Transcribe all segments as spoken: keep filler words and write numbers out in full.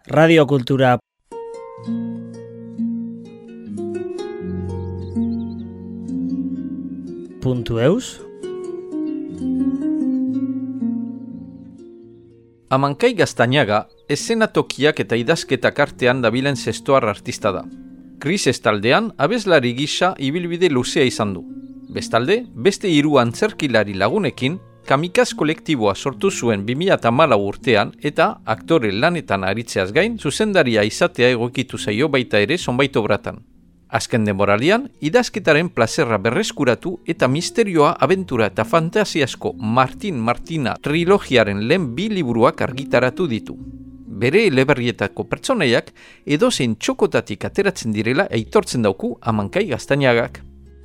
Radio Kultura puntu eus Amankai Gaztañaga eszenatokiak eta idazketak artean dabilen zestoar artista da. Krises taldean abeslari gisa ibilbide luzea izan du. Bestalde, beste hiru antzerkilari lagunekin Kamikaz kolektiboa sortu zuen bi mila hamalau urtean eta aktore lanetan aritzeaz gain zuzendaria izatea egokitu zaio baita ere zonbait obratan. Azken denboralian, idazketaren plazerra berreskuratu eta misterioa, abentura eta fantasiasko Martin Martina trilogiaren lehen bi liburuak argitaratu ditu. Bere eleberrietako pertsonaiak edozein txokotatik ateratzen direla aitortzen dauku Amankai Gaztañagak.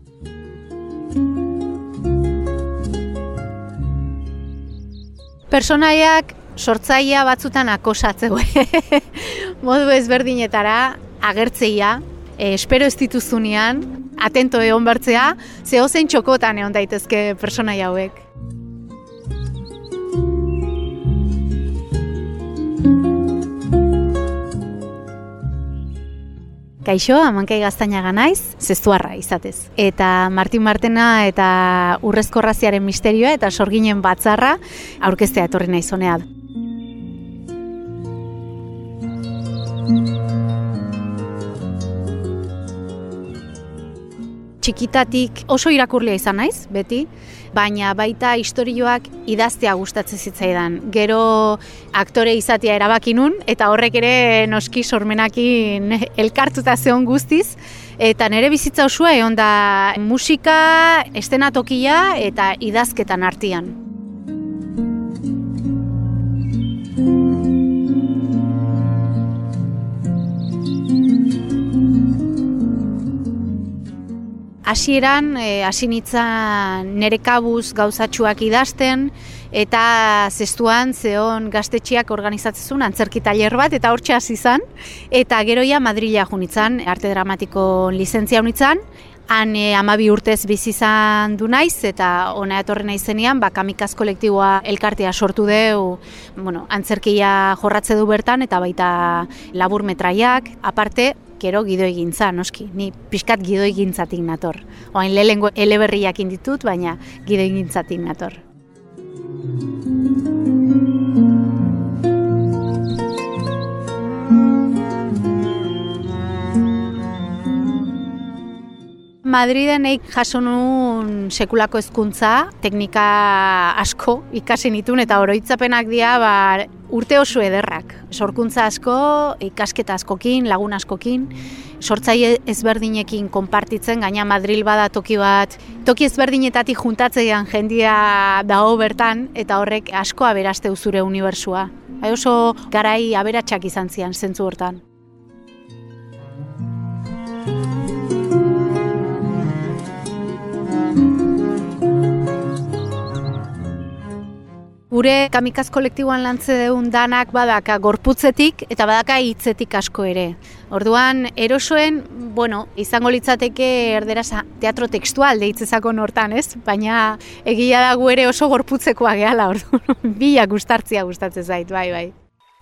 Personaiak sortzailea batzutan akosatzeu. Modu ezberdinetara agertzeia, e, espero ez dituzunean, atento egon bertzea, zehozein txokotan egon daitezke personaia hauek. Kaixo, Amankai Gaztañaga naiz, zestuarra izatez. Eta Martin Martena eta Urrezko Raziaren misterioa eta Sorginen batzarra aurkeztea etorri naiz honea. Txikitatik oso irakurlea izan naiz, beti, baina baita istorioak idaztea gustatzen zitzaidan. Gero aktore izatea erabaki nun, eta horrek ere noski sormenakin elkartuta zeon guztiz, eta nire bizitza osoa egon da musika, eszenatokia eta idazketan artean. Hasieran, hasi nintzen nire kabuz gauzatxuak idazten, eta zestuan zeon gaztetxeak organizatzen antzerki tailer bat, eta hortxe hasi izan, eta geroia Madrila jo nintzen, arte dramatiko lizentzia nintzen, han e, amabi urtez bizi izan du naiz, eta ona etorri naizenean, ba, Kamikaz kolektiboa elkartea sortu deu, bueno, antzerkia jorratze du bertan, eta baita labur metraiak, aparte, gero gidoigintza, noski, ni pixkat gidoigintzatik nator. Oain lehengo eleberriak inditut, baina gidoigintzatik nator. Madriden eik jaso nun sekulako hezkuntza, teknika asko ikasi nituen eta oroitzapenak dira ba, urte oso ederrak. Sorkuntza asko, ikasketa askokin, lagun askokin, sortzaile ezberdinekin konpartitzen, gaina Madril bada toki bat, toki ezberdinetatik juntatzean jendia dago bertan, eta horrek asko aberasteu zure unibertsua. Hai oso garai aberatsak izan zian zentzu hortan. Gure Kamikaz kolektiboan lantze deun danak badaka gorputzetik eta badaka hitzetik asko ere. Orduan, erosoen, bueno, izango litzateke erderaz teatro textual deitzezakon hortan, ez? Baina egia da gu ere oso gorputzekoa gehala, orduan, bila gustartzia gustatzen zait, bai, bai.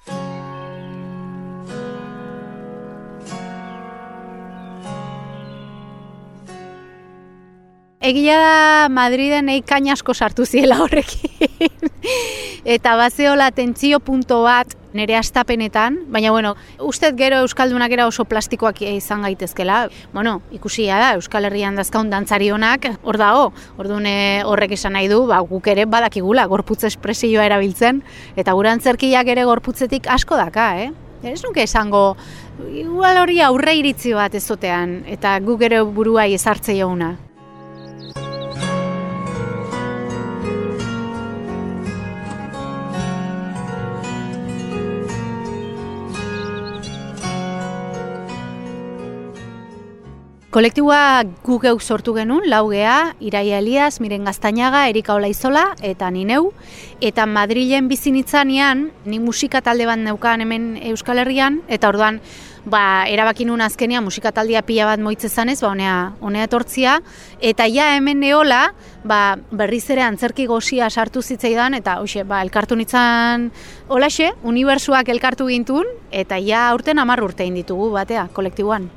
Egia da Madriden eikain asko sartu ziela horrekin. Eta bazeola tentzio punto bat nire astapenetan, baina bueno, ustez gero euskaldunak era oso plastikoak izan gaitezkela. Bueno, ikusia da, Euskal Herrian dazkaun dantzari honak, hor dago, orduan horrek esan nahi du, ba, guk ere badakigula gorputz espresioa erabiltzen, eta gure antzerkiak ere gorputzetik asko daka, eh? Ez nuke esango, igual hori aurre iritzi bat ezotean, eta guk ere buruai ezartzei jauna. Kolektiboa gu geuk sortu genuen, lau gea, Iraia Elias, Miren Gaztañaga, Erika Olaizola eta ni neu. Eta Madrilen bizi nitzanean, ni musika talde bat neukan hemen Euskal Herrian, eta orduan ba, erabaki nuen azkenean musika taldea pila bat moitze zanez, ba, honea, honea etortzia, eta ja hemen neola, ba, berriz ere antzerki gozia sartu zitzaidan, eta hoxe, ba, elkartu nitzan, holaxe, unibertsuak elkartu gintun, eta ja aurten hamar urte inditugu batea, kolektiboan.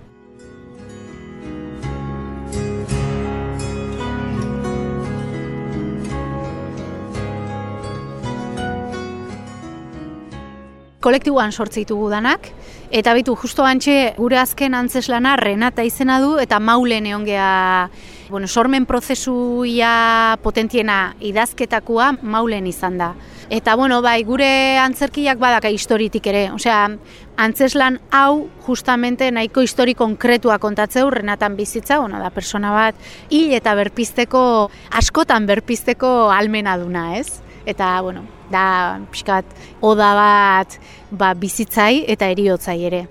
Kolektiboan sortzitugu danak, eta bitu, justo antxe gure azken antzeslana Renata izena du, eta Maulen egon gea, bueno, sormen prozesuia potentiena idazketakoa Maulen izan da. Eta, bueno, bai, gure antzerkiak badaka historitik ere, osea, antzeslan hau justamente nahiko histori konkretua kontatzeu Renatan bizitza, bueno, da persona bat hil eta berpizteko, askotan berpizteko almena duna, ez? Eta, bueno, da pixkat oda bat ba, bizitzai eta heriotzai ere.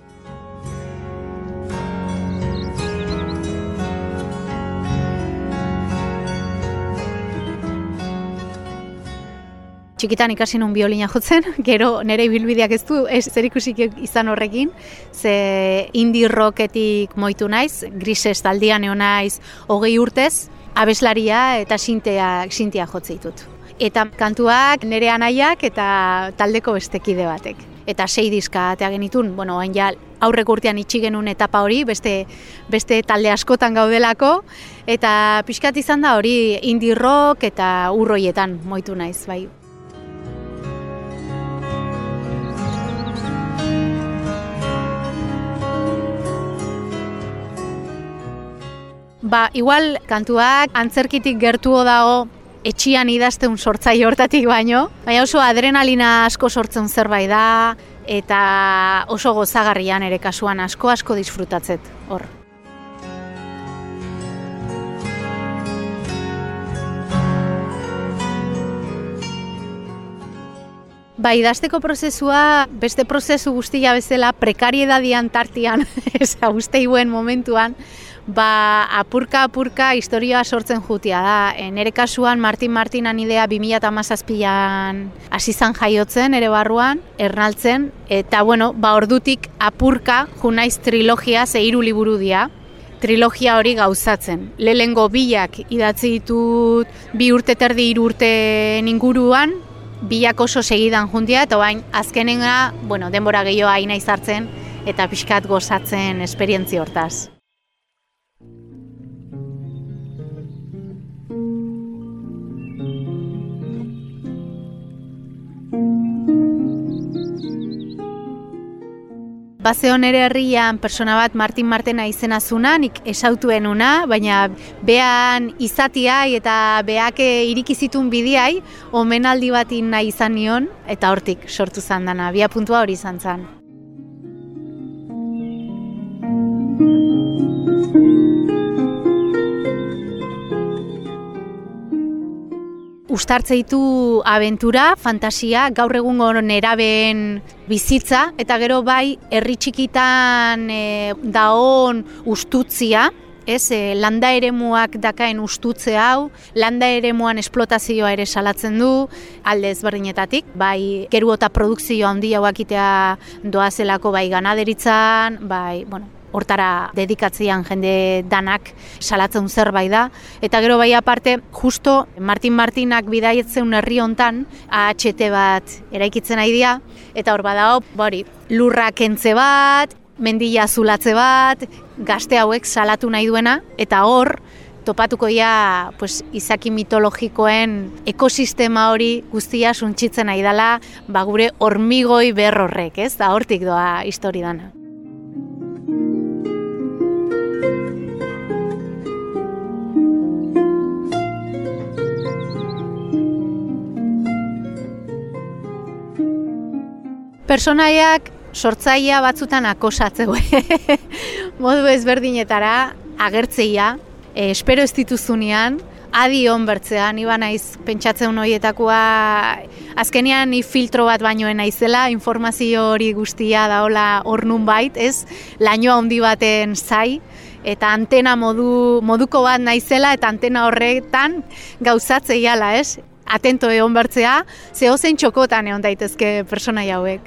Txikitan ikasi nun biolina jotzen, gero nire ibilbideak ez du ez zerikusik izan horrekin, ze indie rocketik moitu naiz, Grises taldean egon naiz hogei urtez, abeslaria eta sintea, sintea jotze ditut. Eta kantuak nire anaiak eta taldeko bestekide batek. Eta sei diska atea genitun, bueno, hain ja aurrek urtean itxi genuen etapa hori, beste, beste talde askotan gaudelako, eta pixkat izan da hori indie rock eta urroietan moitu naiz, bai. Ba, igual kantuak antzerkitik gertuo dago etxian idazteun sortzaile hortatik baino, baina oso adrenalina asko sortzen zerbait da, eta oso gozagarrian ere kasuan asko asko disfrutatzet hor. Ba, idazteko prozesua, beste prozesu guztia bezala, prekariedadian tartian, ez usteiguen momentuan, ba, apurka-apurka historia sortzen jutia da. E, nere kasuan, Martin Martinan idea bi mila hamazazpian hasi zan jaiotzen, ere barruan, ernaltzen, eta, bueno, ba, ordutik apurka junaiz trilogia ze hiru liburu dira. Trilogia hori gauzatzen. Lehengo bilak idatzi ditut bi urte terdi hiru urte inguruan, bilak oso segidan juntia, eta bain azkenenga, bueno, denbora gehiago haina izartzen, eta pixkat gozatzen esperientzi hortaz. Bazeo nere herrian persona bat Martin Martena izena zuna, nik esautuen una, baina behan izatiai eta beak irikizitun bidiai, omenaldi bat nahi izan nion, eta hortik sortu zan dana, bia puntua hori izan zan. Uztartzeitu abentura, fantasia, gaur egungo nerabeen bizitza, eta gero bai herri txikitan e, daon ustutzia, ez, e, landa eremuak dakaen ustutze hau, landa eremuan esplotazioa ere salatzen du, alde ezberdinetatik, bai geru eta produkzioa handia hauakitea doazelako bai ganaderitzan, bai, bueno, hortara dedikatzean jende danak salatzen zerbait da. Eta gero bai aparte, justo Martin Martinak bidaietzen herri hontan A H T bat eraikitzen nahi dira, eta hor badago, hori, lurra kentze bat, mendia zulatze bat, gazte hauek salatu nahi duena, eta hor topatuko dira pues, izaki mitologikoen ekosistema hori guztia suntsitzen nahi dela, ba gure hormigoi berrorrek, ez? Da hortik doa histori dana. Personaiak sortzailea batzutan akosatzeu, modu ezberdinetara agertzeia, e, espero ez dituzunean, adi onbertzea, ni ba naiz pentsatzen horietakoa, azkenean ni filtro bat bainoen naizela, informazio hori guztia daola hor nunbait, ez? Laino handi baten zai, eta antena modu, moduko bat naizela, eta antena horretan gauzatzeiala, ez? Atento egon bertzea, zehozein txokotan egon daitezke pertsonai hauek.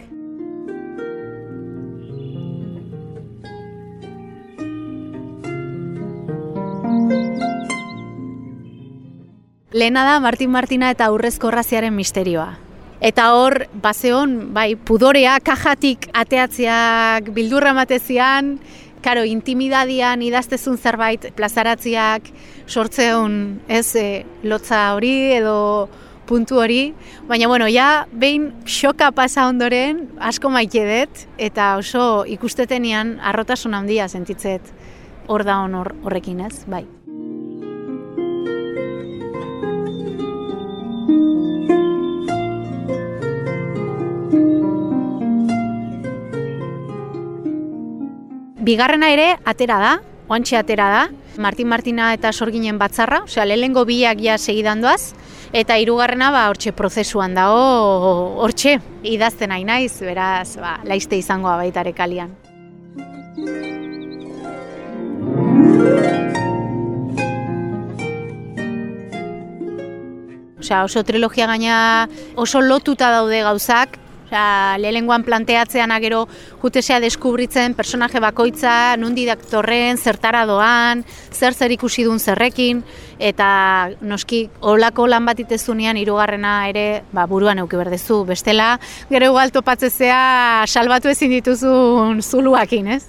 Lehena da Martin Martina eta Urrezko Orraziaren misterioa. Eta hor, bazeon, bai, pudorea, kajatik ateatzeak, bildurra matezian, karo, intimidadian idaztezun zerbait plazaratziak sortzeun, ez, e, lotza hori edo puntu hori. Baina, bueno, ja, behin xoka pasa ondoren, asko maite dut, eta oso ikustetenian arrotasun handia sentitzet hor da hor horrekin, ez, bai. Bigarrena ere atera da, oantxe atera da, Martin Martina eta Sorginen batzarra, osea, lehenengo biak ja segidan doaz, eta hirugarrena ba hortxe prozesuan dago, hortxe idazten nahi naiz, beraz, ba, laiste izangoa baita ere kalian. Osea, oso trilogia gaina oso lotuta daude gauzak, lehenengoan planteatzean agero jutesea deskubritzen personaje bakoitza, nundi daktorren, zertara doan, zer zer ikusi duen zerrekin, eta noski holako lan bat itezunean hirugarrena ere ba, buruan euki berdezu. Bestela, gero igual topatzezea salbatu ezin dituzun zuluakin, ez?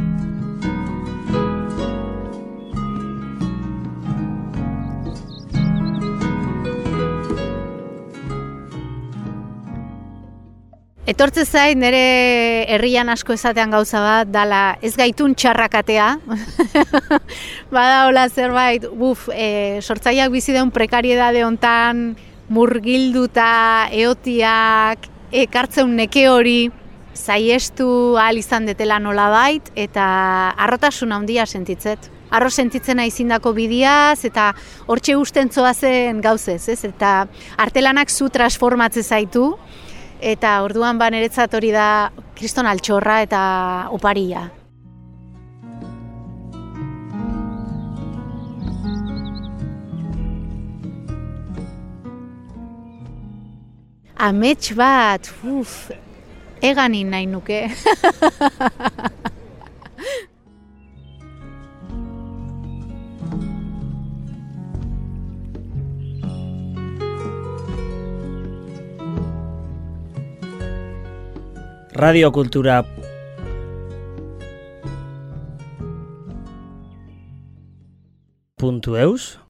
Etortze zait, nire herrian asko esatean gauza bat, dala ez gaitun txarrakatea. Bada hola zerbait, buf, e, sortzaileak bizi daun prekariedade hontan, murgilduta, eotiak, ekartzeun neke hori, saiestu ahal izan detela nolabait, eta harrotasun handia sentitzet. Arro sentitzen aizindako bidiaz, eta hortxe usten zoazen gauzez, ez? Eta artelanak zu transformatze zaitu, eta orduan ba niretzat hori da kriston altxorra eta oparia. Amets bat, uf, eganin nahi nuke. Radiokultura puntu eus